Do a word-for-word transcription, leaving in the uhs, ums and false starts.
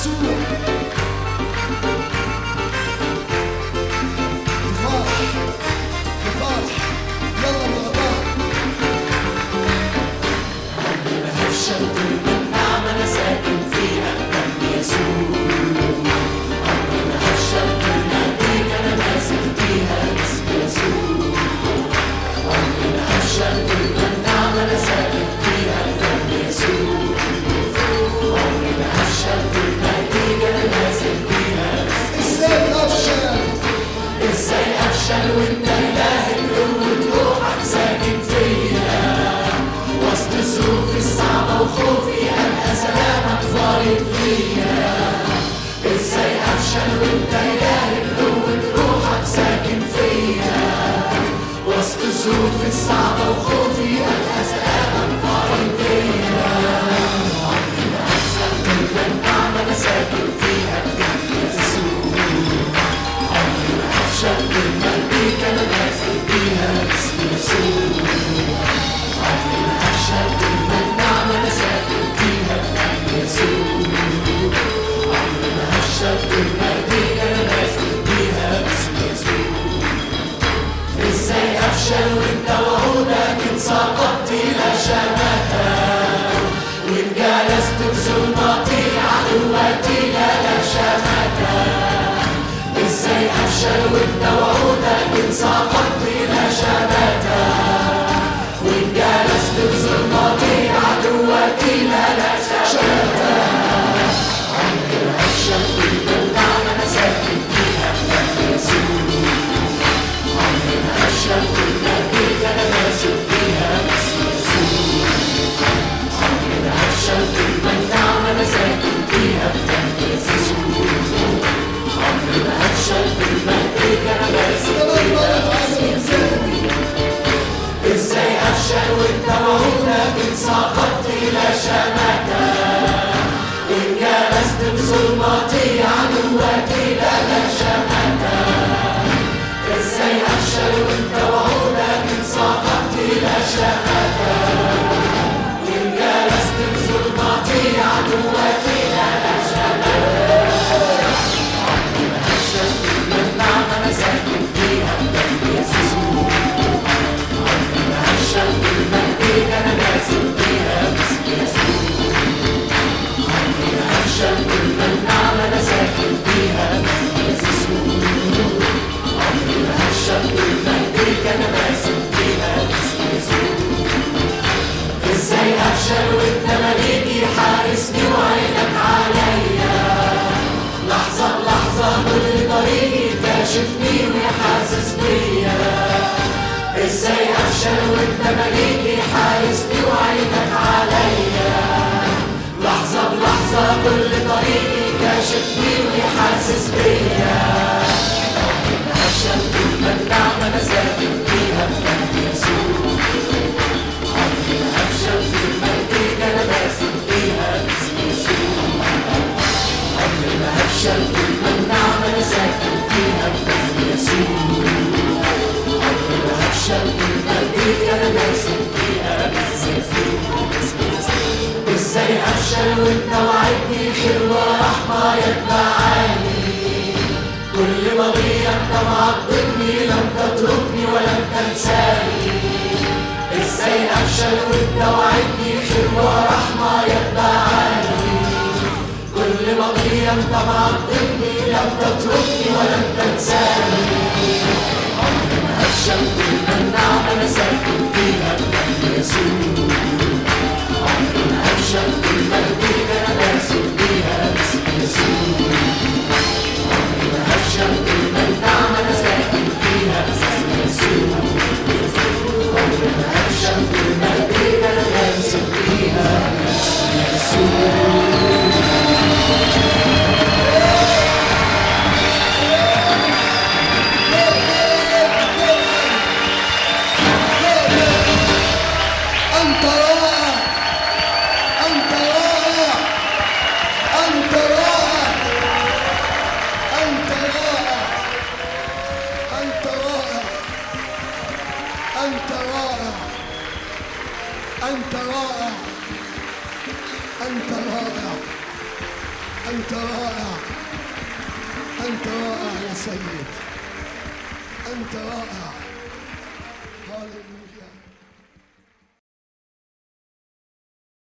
يسوع. بفرح بفرح يلا بالغضاء. عمري ما هفشل طول ما النعمة أنا ساكن فيها بدم يسوع. عمري ما هفشل طول ما إيديك أنا ماسك فيها باسم يسوع. عمري ما هفشل طول ما النعمة أنا ساكن فيها بدم يسوع. عمري ما هفشل طول ما إيديك أنا ماسك فيها باسم يسوع. ازاي افشل؟ ازاي افشل وانت اله القوة روحك ساكن فيا؟ وسط ظروفي الصعبة وخوفي ألقى سلامك فايض ليا. ازاي افشل وانت اله القوة روحك ساكن فيا؟ وسط ظروفي الصعبة وخوفي ألقى سلامك فايض ليا. عمري ما هفشل طول ما النعمة أنا ساكن فيها بجد يسوع. عمري ما هفشل طول ما إيديك أنا ماسك بيها باسم يسوع. عمري ما هفشل طول ما النعمة أنا ساكن فيها بدم يسوع. عمري ما هفشل طول ما إيديك أنا ماسك بيها باسم يسوع. إزاي أفشل وأنت وعودك انسقطت إلى شماتة؟ وإن جلست في ظلماتي عدواتي لا لا شماتة. ازاي افشل وانت وعودك انسقطت الى شماتة؟ وان جلست بظلماتي عدواتي لا لا شماتة. عمري ما هفشل طول ما النعمة انا ساكن فيها بدم يسوع. عمري ما هفشل طول ما ايديك انا ماسك فيها باسم يسوع. عمري ما هفشل طول ما النعمة انا ساكن فيها بدم يسوع. عمري ما هفشل طول ما ايديك انا ماسك فيها باسم يسوع. ازاي افشل وانت وعودك انسقطت الى شماتة؟ وان جلست بظلماتي عدواتي لا لا شماتة. ازاي افشل وانت وعودك انسقطت الى شماتة؟ وان جلست بظلماتي عدواتي لا لا شماتة. عمري ما هفشل طول ما النعمة أنا ساكن فيها بدم يسوع. عمري ما هفشل طول ما إيديك أنا ماسك فيها باسم يسوع. عمري ما هفشل طول ما النعمة أنا ساكن فيها بدم يسوع. عمري ما هفشل طول ما إيديك أنا ماسك فيها باسم يسوع. إزاي أفشل وأنت مليكي حارسني وعينك عليا؟ لحظة بلحظة كل طريقي كاشفني وحاسس بيا. ازاي افشل وانت مليكي حارسني وعينك عليا؟ لحظة بلحظة كل طريقي كاشفني وحاسس بيا. عمري ما هفشل طول ما النعمة انا ساكن فيها بدم يسوع. عمري ما هفشل طول ما ايديك انا ماسك فيها باسم يسوع. عمري ما هفشل طول ما النعمة أنا ساكن فيها بدم يسوع. عمري ما هفشل طول ما إيديك أنا ماسك فيها باسم يسوع. إزاي أفشل وأنت وعدني خير ورحمة يتبعاني؟ كل ما أضيع أنت معضدني لم تتركني ولم تنساني. إزاي أفشل وأنت وعدني خير ورحمة يتبعاني؟ كل ما أضيع أنت معضدني لم تتركني ولم تنساني. عمري ما هفشل طول ما النعمة أنا ساكن فيها بدم يسوع. عمري ما هفشل طول ما إيديك أنا ماسك فيها باسم يسوع. عمري ما هفشل طول ما النعمة أنا ساكن فيها باسم يسوع. عمري ما هفشل طول ما إيديك أنا ماسك فيها باسم أنت رائع، أنت رائع، أنت رائع، أنت رائع، أنت رائع، أنت رائع، أنت رائع، أنت رائع. أنت رائع، أنت رائع يا سيد، أنت رائع. هاليلويا.